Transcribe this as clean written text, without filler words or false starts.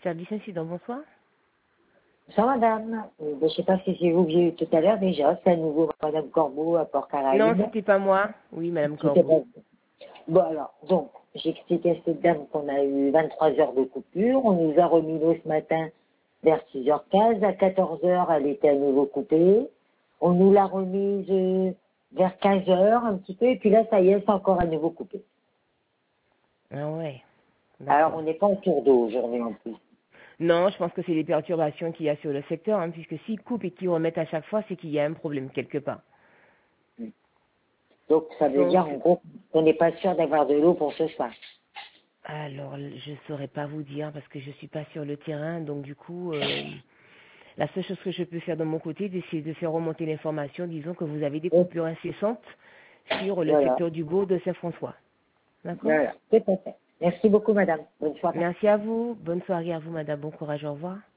Service incident, bonsoir. Bonsoir madame, je ne sais pas si c'est vous que j'ai eu tout à l'heure déjà, c'est à nouveau madame Corbeau à Non, Port-Caraïbe. c'était pas moi. Oui, madame C'était Corbeau. pas- Bon alors, donc, j'ai expliqué à cette dame qu'on a eu 23 heures de coupure, on nous a remis l'eau ce matin vers 6h15, à 14 heures elle était à nouveau coupée, on nous l'a remise vers 15 heures un petit peu, et puis là ça y est, c'est encore à nouveau coupé. Ah ouais. Alors D'accord. on n'est pas en tour d'eau aujourd'hui en plus. Non, je pense que c'est les perturbations qu'il y a sur le secteur, hein, puisque s'ils coupent et qu'ils remettent à chaque fois, c'est qu'il y a un problème quelque part. Donc ça veut Donc, dire en gros qu'on n'est pas sûr d'avoir de l'eau pour ce soir. alors, je saurais pas vous dire parce que je suis pas sur le terrain, donc du coup, la seule chose que je peux faire de mon côté, c'est de faire remonter l'information, disons que vous avez des Et coupures incessantes sur le voilà. secteur du bourg de Saint-François. D'accord? Voilà, tout à fait. Merci beaucoup, madame. Bonne soirée. Merci à vous. Bonne soirée à vous, madame. Bon courage. Au revoir.